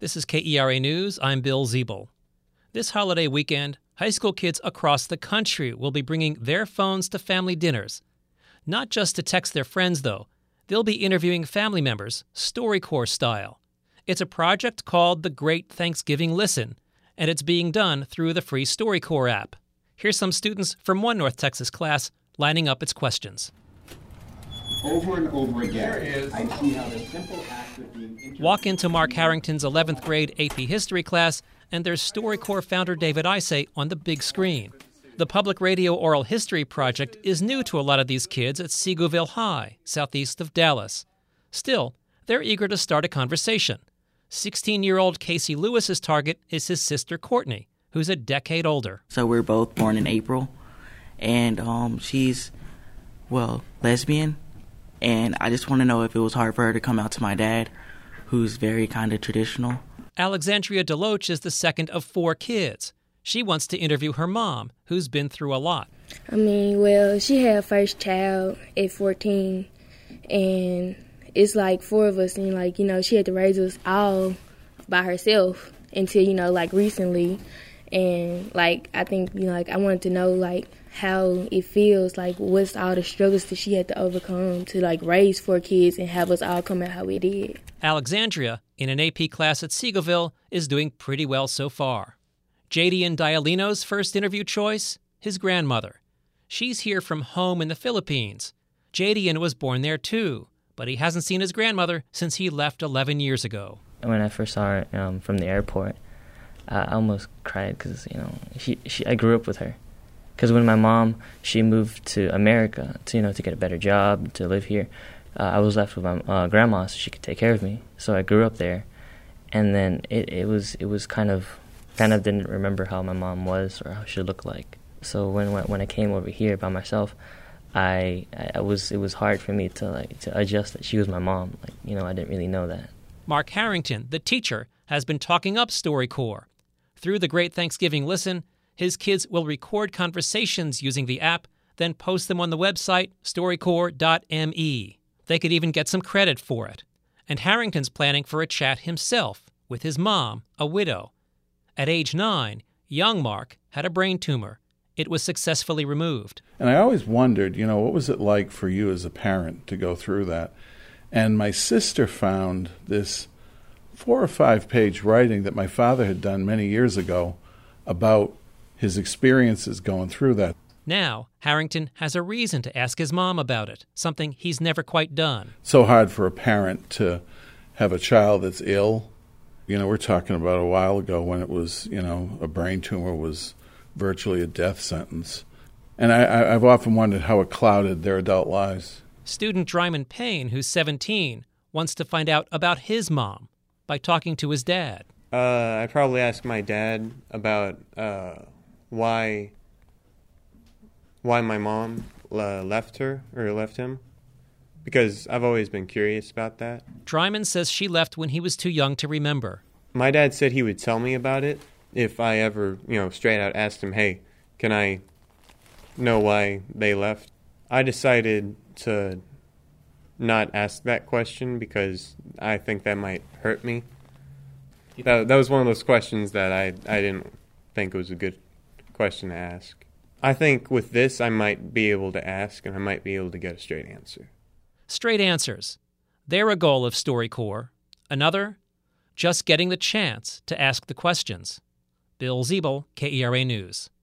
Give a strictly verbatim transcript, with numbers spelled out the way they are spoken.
This is K E R A News. I'm Bill Ziebel. This holiday weekend, high school kids across the country will be bringing their phones to family dinners. Not just to text their friends, though. They'll be interviewing family members, StoryCorps style. It's a project called The Great Thanksgiving Listen, and it's being done through the free StoryCorps app. Here's some students from one North Texas class lining up its questions. Over and over again, I see how the simple act of being inter- Walk into Mark Harrington's eleventh grade A P History class, and there's StoryCorps founder David Isay on the big screen. The Public Radio Oral History Project is new to a lot of these kids at Seagoville High, southeast of Dallas. Still, they're eager to start a conversation. sixteen-year-old Casey Lewis's target is his sister Courtney, who's a decade older. So we're both born in April, and um, she's, well, lesbian. And I just want to know if it was hard for her to come out to my dad, who's very kind of traditional. Alexandria Deloach is the second of four kids. She wants to interview her mom, who's been through a lot. I mean, well, she had her first child at fourteen, and it's like four of us, and, like, you know, she had to raise us all by herself until, you know, like, recently. And, like, I think, you know, like, I wanted to know, like, how it feels, like, what's all the struggles that she had to overcome to, like, raise four kids and have us all come out how we did. Alexandria, in an A P class at Seagoville, is doing pretty well so far. Jadian Dialino's first interview choice, his grandmother. She's here from home in the Philippines. Jadian was born there too, but he hasn't seen his grandmother since he left eleven years ago. When I first saw her um, from the airport, I almost cried because, you know, she, she, I grew up with her. Because when my mom, she moved to America to, you know, to get a better job, to live here, uh, I was left with my uh, grandma so she could take care of me. So I grew up there, and then it, it was it was kind of kind of didn't remember how my mom was or how she looked like. So when when I came over here by myself, I I was it was hard for me to like to adjust that she was my mom. Like, you know, I didn't really know that. Mark Harrington, the teacher, has been talking up StoryCorps. Through the Great Thanksgiving Listen, his kids will record conversations using the app, then post them on the website storycorps dot m e. They could even get some credit for it. And Harrington's planning for a chat himself with his mom, a widow. At age nine, young Mark had a brain tumor. It was successfully removed. And I always wondered, you know, what was it like for you as a parent to go through that? And my sister found this four or five page writing that my father had done many years ago about his experiences going through that. Now, Harrington has a reason to ask his mom about it, something he's never quite done. So hard for a parent to have a child that's ill. You know, we're talking about a while ago when it was, you know, a brain tumor was virtually a death sentence. And I, I, I've often wondered how it clouded their adult lives. Student Dryman Payne, who's seventeen, wants to find out about his mom by talking to his dad. Uh, I probably asked my dad about uh, why why my mom uh, left her or left him, because I've always been curious about that. Dryman says she left when he was too young to remember. My dad said he would tell me about it if I ever, you know, straight out asked him, hey, can I know why they left? I decided to not ask that question because I think that might hurt me. That, that was one of those questions that I, I didn't think was a good question to ask. I think with this, I might be able to ask, and I might be able to get a straight answer. Straight answers. They're a goal of StoryCorps. Another, just getting the chance to ask the questions. Bill Ziebel, K E R A News.